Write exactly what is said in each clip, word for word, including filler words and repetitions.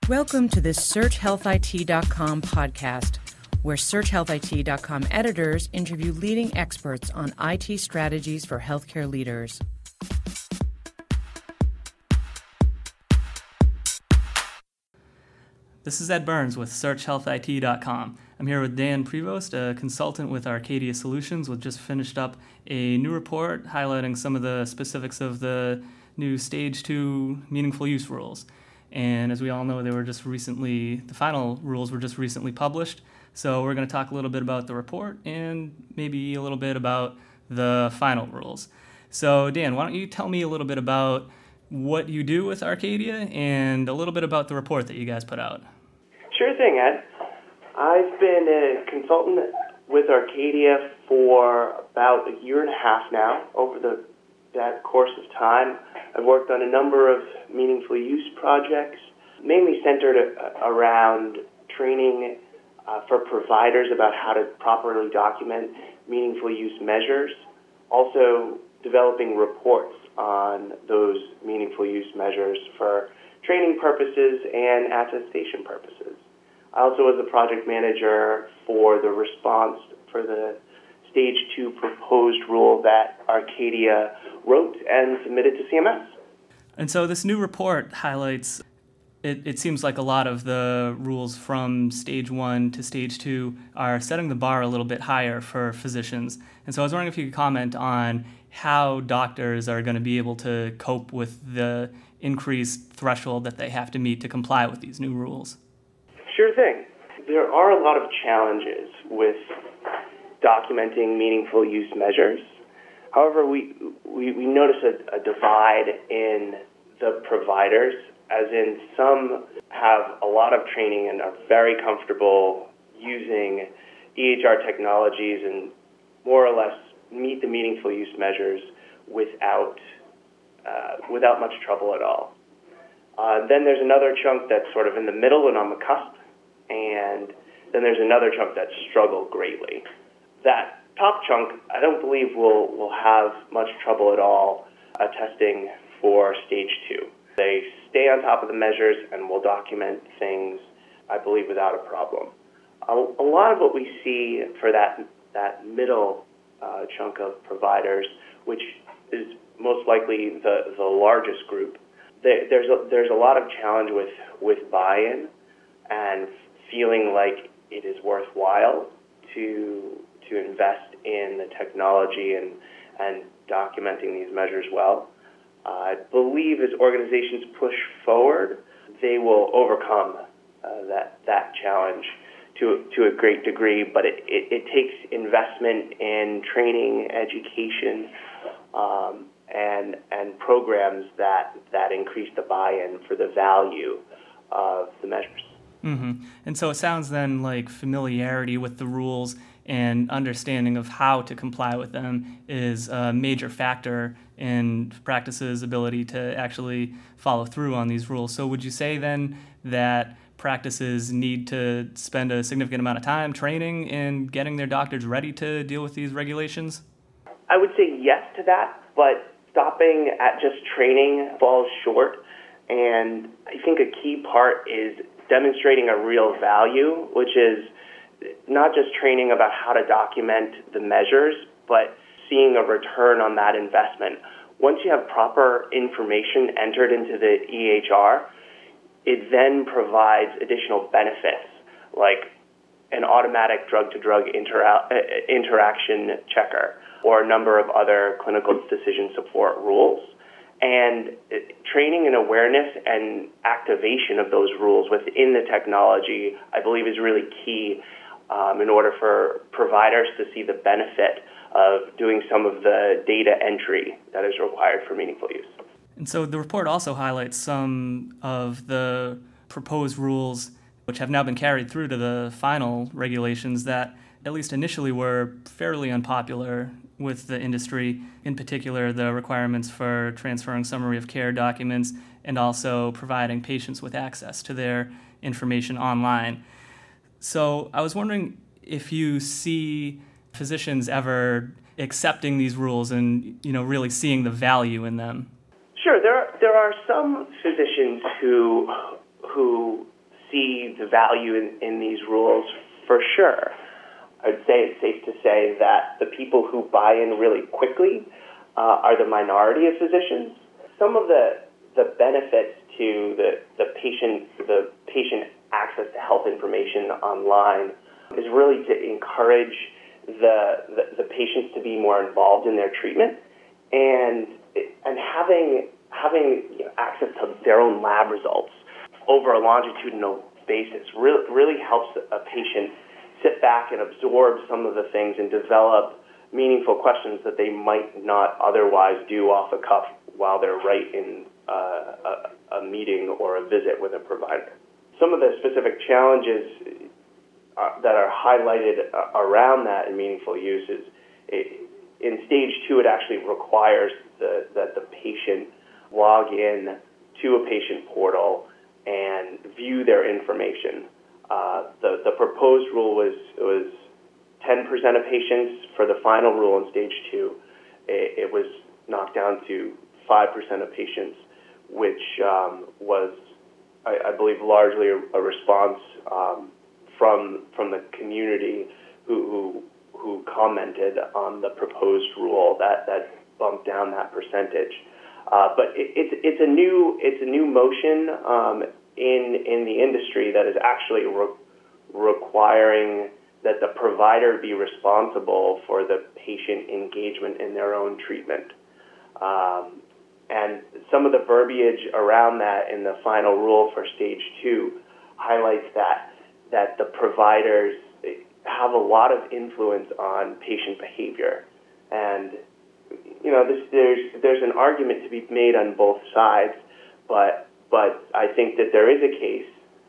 Welcome to the search health I T dot com podcast, where search health I T dot com editors interview leading experts on I T strategies for healthcare leaders. This is Ed Burns with search health I T dot com. I'm here with Dan Prevost, a consultant with Arcadia Solutions, who just finished up a new report highlighting some of the specifics of the new Stage two Meaningful Use rules. And as we all know, they were just recently, the final rules were just recently published. So we're going to talk a little bit about the report and maybe a little bit about the final rules. So Dan, why don't you tell me a little bit about what you do with Arcadia and a little bit about the report that you guys put out. Sure thing, Ed. I've been a consultant with Arcadia for about a year and a half now. Over the that course of time, I've worked on a number of meaningful use projects, mainly centered around training uh, for providers about how to properly document meaningful use measures, also developing reports on those meaningful use measures for training purposes and attestation purposes. I also was a project manager for the response for the Stage two proposed rule that Arcadia wrote and submitted to C M S. And so this new report highlights, it, it seems like a lot of the rules from Stage one to Stage two are setting the bar a little bit higher for physicians. And so I was wondering if you could comment on how doctors are going to be able to cope with the increased threshold that they have to meet to comply with these new rules. Sure thing. There are a lot of challenges with documenting meaningful use measures. However, we we, we notice a, a divide in the providers, as in some have a lot of training and are very comfortable using E H R technologies and more or less meet the meaningful use measures without uh, without much trouble at all. Uh, then there's another chunk that's sort of in the middle and on the cusp, and then there's another chunk that struggle greatly. That top chunk, I don't believe will will have much trouble at all attesting for Stage two. They stay on top of the measures and will document things, I believe, without a problem. A, a lot of what we see for that that middle uh, chunk of providers, which is most likely the, the largest group, they, there's a, there's a lot of challenge with, with buy-in and feeling like it is worthwhile to to invest in the technology and, and documenting these measures well. Uh, I believe as organizations push forward, they will overcome uh, that that challenge to to a great degree, but it, it, it takes investment in training, education, um, and and programs that, that increase the buy-in for the value of the measures. Mm-hmm. And so it sounds then like familiarity with the rules and understanding of how to comply with them is a major factor in practices' ability to actually follow through on these rules. So would you say then that practices need to spend a significant amount of time training and getting their doctors ready to deal with these regulations? I would say yes to that, but stopping at just training falls short. And I think a key part is demonstrating a real value, which is not just training about how to document the measures, but seeing a return on that investment. Once you have proper information entered into the E H R, it then provides additional benefits, like an automatic drug-to-drug intera- interaction checker or a number of other clinical decision support rules. And training and awareness and activation of those rules within the technology, I believe, is really key um, in order for providers to see the benefit of doing some of the data entry that is required for meaningful use. And so the report also highlights some of the proposed rules which have now been carried through to the final regulations that at least initially were fairly unpopular with the industry, in particular the requirements for transferring summary of care documents and also providing patients with access to their information online. So I was wondering if you see physicians ever accepting these rules and, you know, really seeing the value in them. Sure, there are, there are some physicians who who see the value in, in these rules for sure. I would say it's safe to say that the people who buy in really quickly uh, are the minority of physicians. Some of the the benefits to the, the patient the patient access to health information online is really to encourage the, the the patients to be more involved in their treatment, and and having having you know, access to their own lab results over a longitudinal basis really really helps a patient sit back and absorb some of the things and develop meaningful questions that they might not otherwise do off the cuff while they're right in uh, a, a meeting or a visit with a provider. Some of the specific challenges uh, that are highlighted uh, around that in meaningful use is it, in stage two, it actually requires the, that the patient log in to a patient portal and view their information. Uh, the, the proposed rule was was ten percent of patients. For the final rule in stage two, it, it was knocked down to five percent of patients, which um, was, I, I believe, largely a, a response um, from from the community who, who who commented on the proposed rule that, that bumped down that percentage. Uh, but it, it's it's a new it's a new motion. Um, in in the industry that is actually re- requiring that the provider be responsible for the patient engagement in their own treatment. Um, and some of the verbiage around that in the final rule for stage two highlights that that the providers have a lot of influence on patient behavior. And you know, this, there's there's an argument to be made on both sides, but But I think that there is a case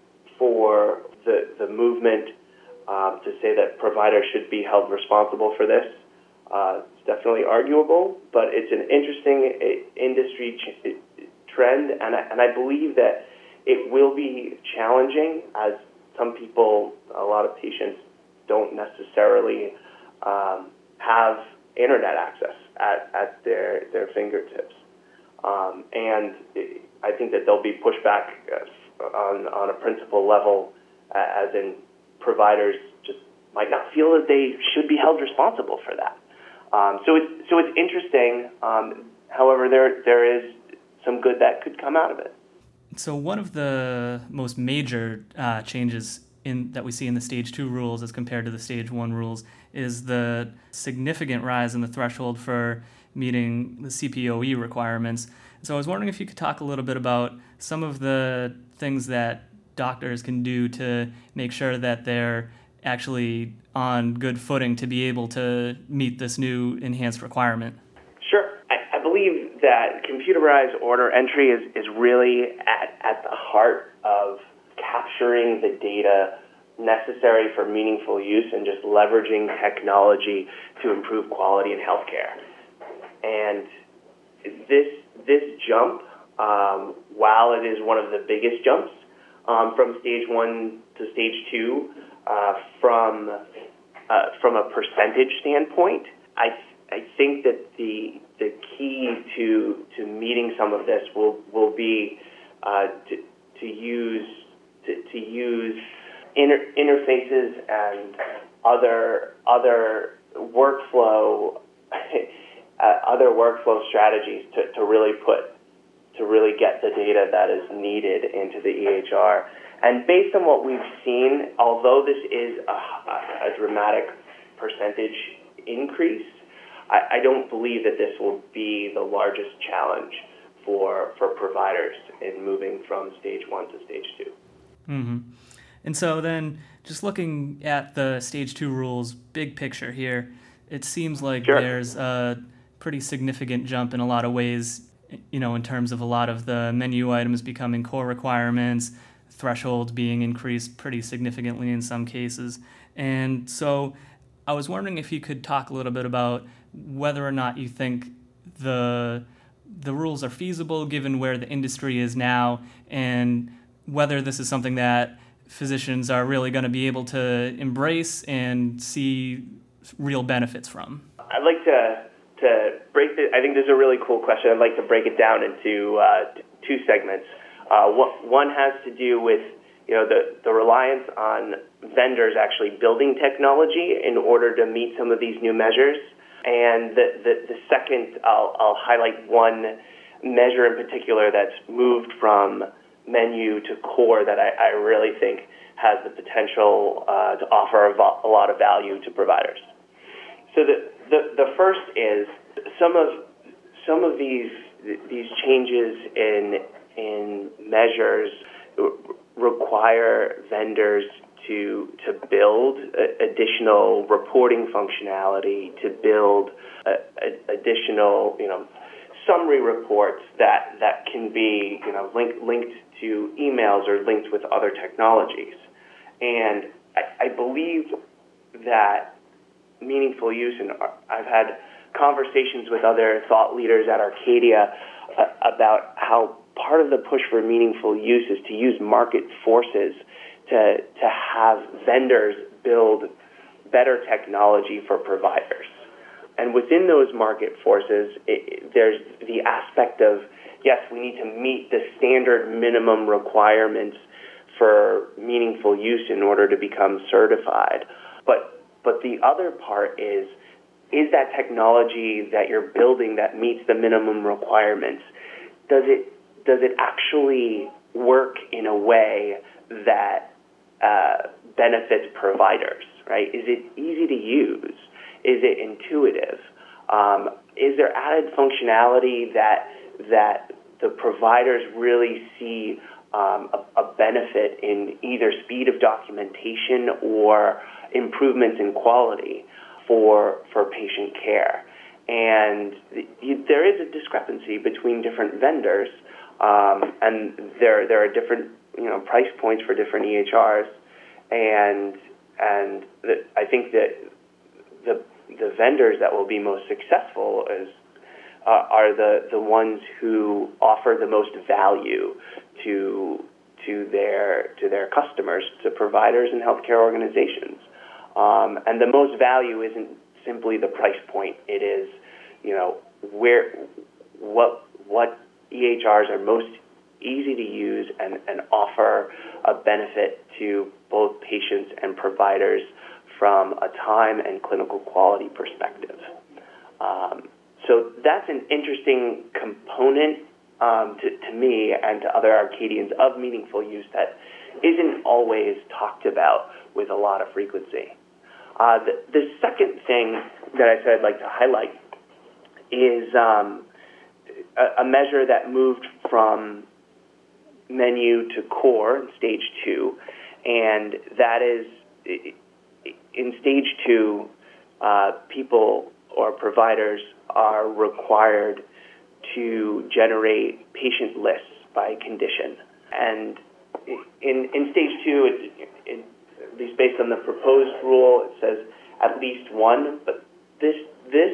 for the the movement um, to say that providers should be held responsible for this. Uh, it's definitely arguable, but it's an interesting uh, industry ch- trend, and I, and I believe that it will be challenging as some people, a lot of patients, don't necessarily um, have internet access at, at their, their fingertips. Um, and it, I think that there'll be pushback on, on a principle level, uh, as in providers just might not feel that they should be held responsible for that. Um, so it's so it's interesting. Um, however, there there is some good that could come out of it. So one of the most major uh, changes in that we see in the stage two rules as compared to the stage one rules is the significant rise in the threshold for meeting the C P O E requirements. So I was wondering if you could talk a little bit about some of the things that doctors can do to make sure that they're actually on good footing to be able to meet this new enhanced requirement. Sure. I, I believe that computerized order entry is, is really at, at the heart of capturing the data necessary for meaningful use and just leveraging technology to improve quality in healthcare. And this this jump, um, while it is one of the biggest jumps um, from stage one to stage two, uh, from uh, from a percentage standpoint, I I think that the the key to to meeting some of this will will be uh, to to use to, to use inter- interfaces and other other workflow. Uh, other workflow strategies to, to really put, to really get the data that is needed into the E H R. And based on what we've seen, although this is a, a, a dramatic percentage increase, I, I don't believe that this will be the largest challenge for for providers in moving from stage one to stage two. Mm-hmm. And so then, just looking at the stage two rules, big picture here, it seems like sure. there's a pretty significant jump in a lot of ways, you know, in terms of a lot of the menu items becoming core requirements, thresholds being increased pretty significantly in some cases. And so I was wondering if you could talk a little bit about whether or not you think the the rules are feasible given where the industry is now, and whether this is something that physicians are really going to be able to embrace and see real benefits from. I'd like to to break the, I think this is a really cool question. I'd like to break it down into uh, two segments. Uh, one has to do with you know, the, the reliance on vendors actually building technology in order to meet some of these new measures. And the, the, the second, I'll, I'll highlight one measure in particular that's moved from menu to core that I, I really think has the potential uh, to offer a, vo- a lot of value to providers. So the, the, the first is some of some of these these changes in in measures require vendors to to build additional reporting functionality, to build a, a, additional you know summary reports that, that can be you know linked linked to emails or linked with other technologies. And I, I believe that meaningful use, and I've had conversations with other thought leaders at Arcadia uh, about how part of the push for meaningful use is to use market forces to to have vendors build better technology for providers. And within those market forces, it, there's the aspect of, yes, we need to meet the standard minimum requirements for meaningful use in order to become certified. But but the other part is, is that technology that you're building that meets the minimum requirements, does it does it actually work in a way that uh, benefits providers, right? Is it easy to use? Is it intuitive? Um, is there added functionality that that the providers really see um, a, a benefit in either speed of documentation or improvements in quality for for patient care? And you, there is a discrepancy between different vendors, um, and there there are different you know price points for different E H Rs, and and the, I think that the the vendors that will be most successful is uh, are the, the ones who offer the most value to to their to their customers, to providers and healthcare organizations. Um, and the most value isn't simply the price point. It is, you know, where what what E H Rs are most easy to use and, and offer a benefit to both patients and providers from a time and clinical quality perspective. Um, so that's an interesting component um, to, to me and to other Arcadians of meaningful use that isn't always talked about with a lot of frequency. Uh, the, the second thing that I said I'd like to highlight is um, a, a measure that moved from menu to core in stage two, and that is in stage two, uh, people or providers are required to generate patient lists by condition. And in in stage two, it, it, at least based on the proposed rule, it says at least one. But this this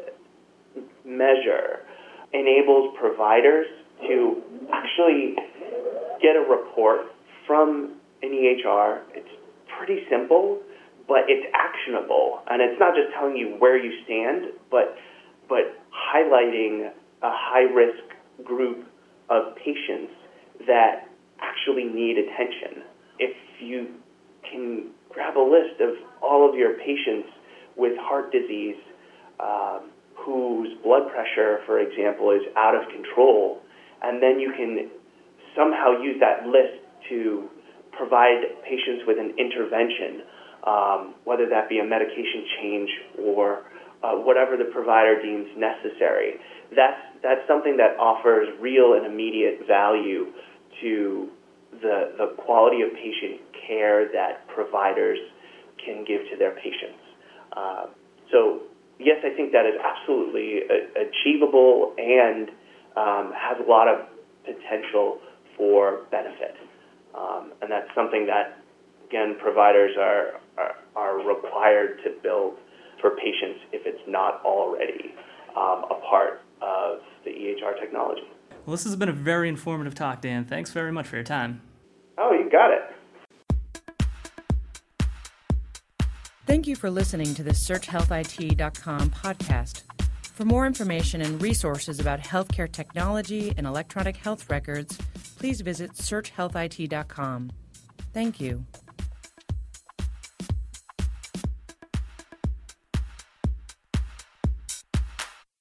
measure enables providers to actually get a report from an E H R. It's pretty simple, but it's actionable, and it's not just telling you where you stand, but but highlighting a high-risk group of patients that actually need attention. If you can grab a list of all of your patients with heart disease um, whose blood pressure, for example, is out of control, and then you can somehow use that list to provide patients with an intervention, um, whether that be a medication change or uh, whatever the provider deems necessary. That's that's something that offers real and immediate value to the the quality of patient care that providers can give to their patients. Uh, so yes, I think that is absolutely a- achievable and um, has a lot of potential for benefit. Um, and that's something that, again, providers are, are are required to build for patients if it's not already um, a part of the E H R technology. Well, this has been a very informative talk, Dan. Thanks very much for your time. Oh, you got it. Thank you for listening to the search health I T dot com podcast. For more information and resources about healthcare technology and electronic health records, please visit search health I T dot com. Thank you.